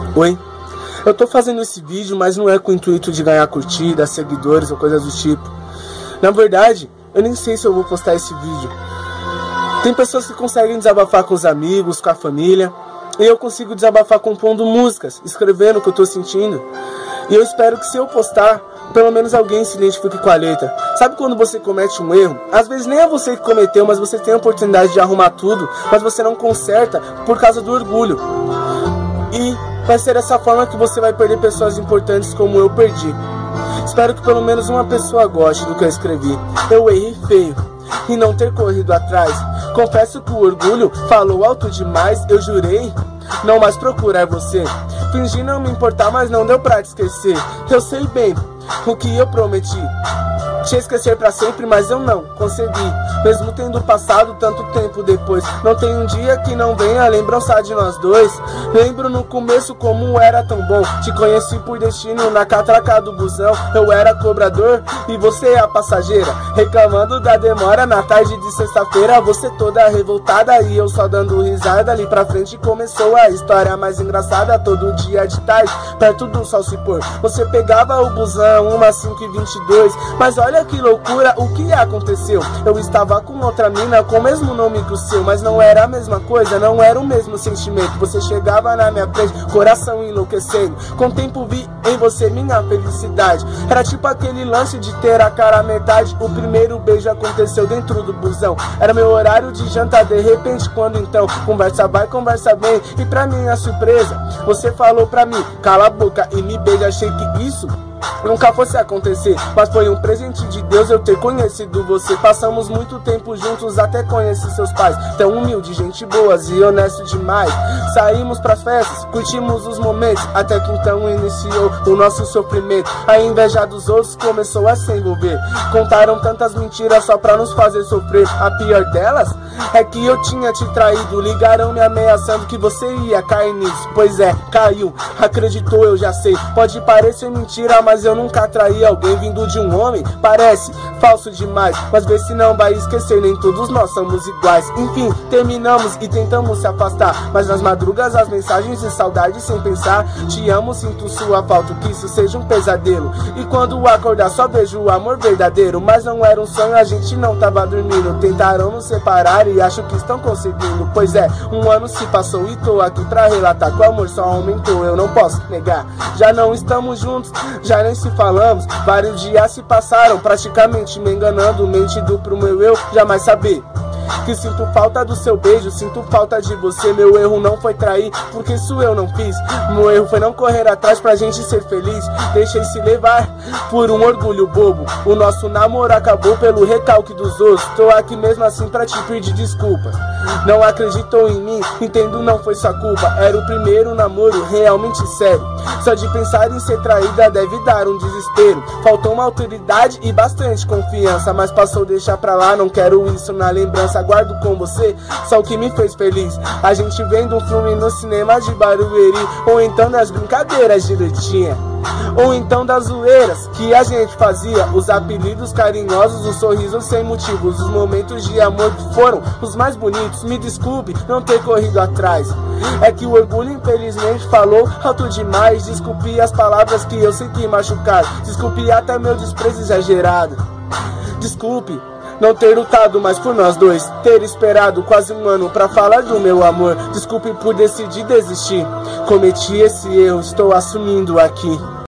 Oi, eu tô fazendo esse vídeo, mas não é com o intuito de ganhar curtida, seguidores ou coisas do tipo. Na verdade, eu nem sei se eu vou postar esse vídeo. Tem pessoas que conseguem desabafar com os amigos, com a família, e eu consigo desabafar compondo músicas, escrevendo o que eu tô sentindo. E eu espero que se eu postar, pelo menos alguém se identifique com a letra. Sabe quando você comete um erro? Às vezes nem é você que cometeu, mas você tem a oportunidade de arrumar tudo, mas você não conserta por causa do orgulho. E vai ser dessa forma que você vai perder pessoas importantes como eu perdi. Espero que pelo menos uma pessoa goste do que eu escrevi. Eu errei feio e não ter corrido atrás. Confesso que o orgulho falou alto demais. Eu jurei não mais procurar você. Fingi não me importar, mas não deu pra te esquecer. Eu sei bem o que eu prometi, te esquecer pra sempre, mas eu não consegui. Mesmo tendo passado tanto tempo depois, não tem um dia que não venha a lembrança de nós dois. Lembro no começo como era tão bom. Te conheci por destino na catraca do busão. Eu era cobrador e você a passageira, reclamando da demora na tarde de sexta-feira. Você toda revoltada e eu só dando risada. Ali pra frente começou a história mais engraçada. Todo dia de tarde, perto do sol se pôr, você pegava o busão, umas 5h22. Mas olha que loucura, o que aconteceu? Eu estava com outra mina com o mesmo nome que o seu, mas não era a mesma coisa, não era o mesmo sentimento. Você chegava na minha frente, coração enlouquecendo. Com o tempo vi em você minha felicidade. Era tipo aquele lance de ter a cara à metade. O primeiro beijo aconteceu dentro do busão. Era meu horário de jantar, de repente quando então conversa vai, conversa bem. E pra minha surpresa, você falou pra mim, cala a boca e me beija. Achei que isso nunca fosse acontecer, mas foi um presente de Deus eu ter conhecido você. Passamos muito tempo juntos, até conheci seus pais. Tão humilde, gente boas e honesto demais. Saímos pras festas, curtimos os momentos, até que então iniciou o nosso sofrimento. A inveja dos outros começou a se envolver. Contaram tantas mentiras só pra nos fazer sofrer. A pior delas é que eu tinha te traído. Ligaram me ameaçando que você ia cair nisso. Pois é, caiu, acreditou, eu já sei. Pode parecer mentira, mas eu nunca traí alguém vindo de um homem. Parece falso demais, mas vê se não vai esquecer, nem todos nós somos iguais. Enfim, terminamos e tentamos se afastar, mas nas madrugas as mensagens de saudade sem pensar. Te amo, sinto sua falta, que isso seja um pesadelo. E quando acordar só vejo o amor verdadeiro. Mas não era um sonho, a gente não tava dormindo. Tentaram nos separar e acho que estão conseguindo. Pois é, um ano se passou e tô aqui pra relatar que o amor só aumentou, eu não posso negar. Já não estamos juntos, já nem se falamos. Vários dias se passaram, praticamente me enganando, mentindo pro meu eu jamais saber que sinto falta do seu beijo, sinto falta de você. Meu erro não foi trair, porque isso eu não fiz. Meu erro foi não correr atrás pra gente ser feliz. Deixei-se levar por um orgulho bobo. O nosso namoro acabou pelo recalque dos outros. Tô aqui mesmo assim pra te pedir desculpas. Não acreditou em mim, entendo, não foi sua culpa. Era o primeiro namoro realmente sério. Só de pensar em ser traída deve dar um desespero. Faltou uma autoridade e bastante confiança, mas passou, deixar pra lá, não quero isso na lembrança. Guardo com você só o que me fez feliz. A gente vendo um filme no cinema de Barueri, ou então das brincadeiras de Letinha, ou então das zoeiras que a gente fazia. Os apelidos carinhosos, os sorrisos sem motivos, os momentos de amor que foram os mais bonitos. Me desculpe não ter corrido atrás, é que o orgulho infelizmente falou alto demais. Desculpe as palavras que eu sei que machucaram, desculpe até meu desprezo exagerado. Desculpe não ter lutado mais por nós dois, ter esperado quase um ano pra falar do meu amor. Desculpe por decidir desistir, cometi esse erro, estou assumindo aqui.